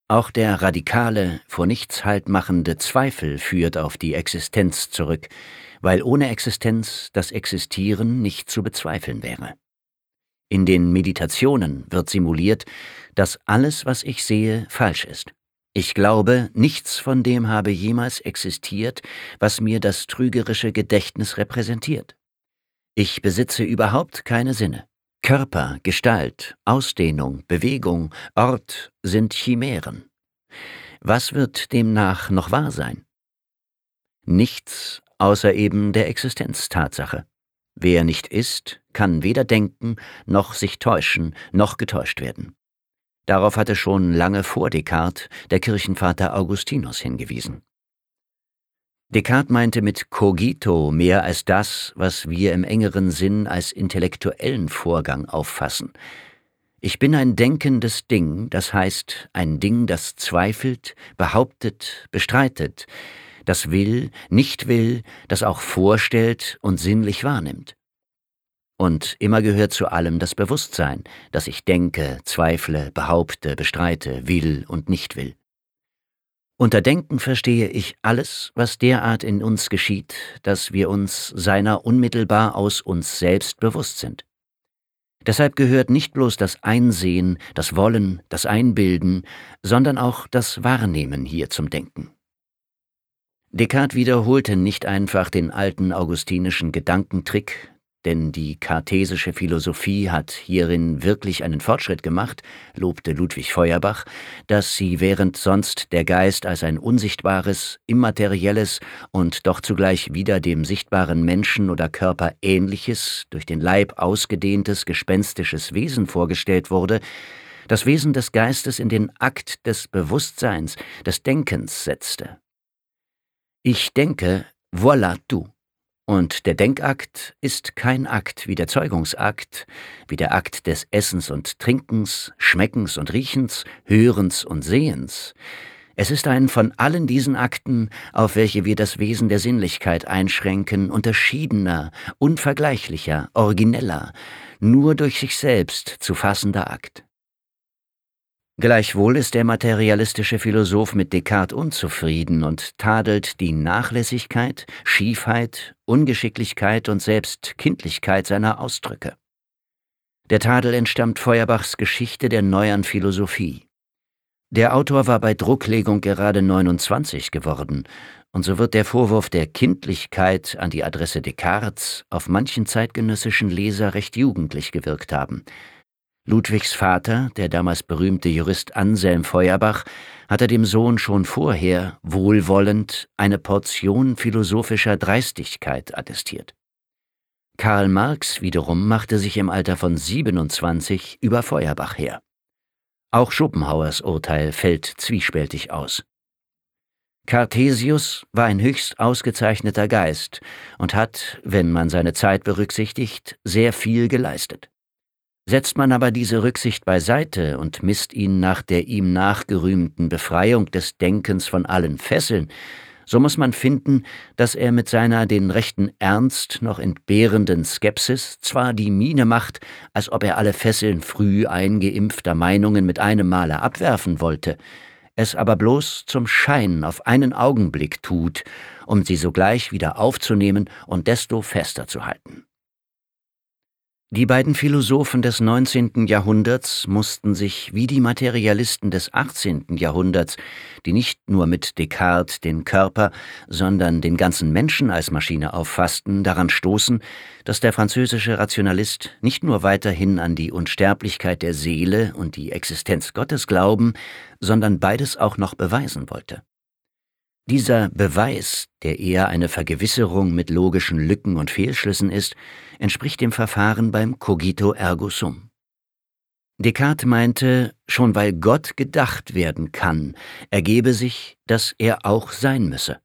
Auch der radikale, vor nichts haltmachende Zweifel führt auf die Existenz zurück, weil ohne Existenz das Existieren nicht zu bezweifeln wäre. In den Meditationen wird simuliert, dass alles, was ich sehe, falsch ist. Ich glaube, nichts von dem habe jemals existiert, was mir das trügerische Gedächtnis repräsentiert. Ich besitze überhaupt keine Sinne. Körper, Gestalt, Ausdehnung, Bewegung, Ort sind Chimären. Was wird demnach noch wahr sein? Nichts außer eben der Existenztatsache. Wer nicht ist, kann weder denken, noch sich täuschen, noch getäuscht werden. Darauf hatte schon lange vor Descartes der Kirchenvater Augustinus hingewiesen. Descartes meinte mit cogito mehr als das, was wir im engeren Sinn als intellektuellen Vorgang auffassen. Ich bin ein denkendes Ding, das heißt ein Ding, das zweifelt, behauptet, bestreitet, das will, nicht will, das auch vorstellt und sinnlich wahrnimmt. Und immer gehört zu allem das Bewusstsein, dass ich denke, zweifle, behaupte, bestreite, will und nicht will. Unter Denken verstehe ich alles, was derart in uns geschieht, dass wir uns seiner unmittelbar aus uns selbst bewusst sind. Deshalb gehört nicht bloß das Einsehen, das Wollen, das Einbilden, sondern auch das Wahrnehmen hier zum Denken. Descartes wiederholte nicht einfach den alten augustinischen Gedankentrick, denn die kartesische Philosophie hat hierin wirklich einen Fortschritt gemacht, lobte Ludwig Feuerbach, dass sie während sonst der Geist als ein unsichtbares, immaterielles und doch zugleich wieder dem sichtbaren Menschen oder Körper ähnliches, durch den Leib ausgedehntes, gespenstisches Wesen vorgestellt wurde, das Wesen des Geistes in den Akt des Bewusstseins, des Denkens setzte. Ich denke, voilà tout. Und der Denkakt ist kein Akt wie der Zeugungsakt, wie der Akt des Essens und Trinkens, Schmeckens und Riechens, Hörens und Sehens. Es ist ein von allen diesen Akten, auf welche wir das Wesen der Sinnlichkeit einschränken, unterschiedener, unvergleichlicher, origineller, nur durch sich selbst zu fassender Akt. Gleichwohl ist der materialistische Philosoph mit Descartes unzufrieden und tadelt die Nachlässigkeit, Schiefheit, Ungeschicklichkeit und selbst Kindlichkeit seiner Ausdrücke. Der Tadel entstammt Feuerbachs Geschichte der neuern Philosophie. Der Autor war bei Drucklegung gerade 29 geworden, und so wird der Vorwurf der Kindlichkeit an die Adresse Descartes auf manchen zeitgenössischen Leser recht jugendlich gewirkt haben. Ludwigs Vater, der damals berühmte Jurist Anselm Feuerbach, hatte dem Sohn schon vorher wohlwollend eine Portion philosophischer Dreistigkeit attestiert. Karl Marx wiederum machte sich im Alter von 27 über Feuerbach her. Auch Schopenhauers Urteil fällt zwiespältig aus. Cartesius war ein höchst ausgezeichneter Geist und hat, wenn man seine Zeit berücksichtigt, sehr viel geleistet. Setzt man aber diese Rücksicht beiseite und misst ihn nach der ihm nachgerühmten Befreiung des Denkens von allen Fesseln, so muss man finden, dass er mit seiner den rechten Ernst noch entbehrenden Skepsis zwar die Miene macht, als ob er alle Fesseln früh eingeimpfter Meinungen mit einem Male abwerfen wollte, es aber bloß zum Schein auf einen Augenblick tut, um sie sogleich wieder aufzunehmen und desto fester zu halten. Die beiden Philosophen des 19. Jahrhunderts mussten sich wie die Materialisten des 18. Jahrhunderts, die nicht nur mit Descartes den Körper, sondern den ganzen Menschen als Maschine auffassten, daran stoßen, dass der französische Rationalist nicht nur weiterhin an die Unsterblichkeit der Seele und die Existenz Gottes glauben, sondern beides auch noch beweisen wollte. Dieser Beweis, der eher eine Vergewisserung mit logischen Lücken und Fehlschlüssen ist, entspricht dem Verfahren beim Cogito ergo sum. Descartes meinte, schon weil Gott gedacht werden kann, ergebe sich, dass er auch sein müsse.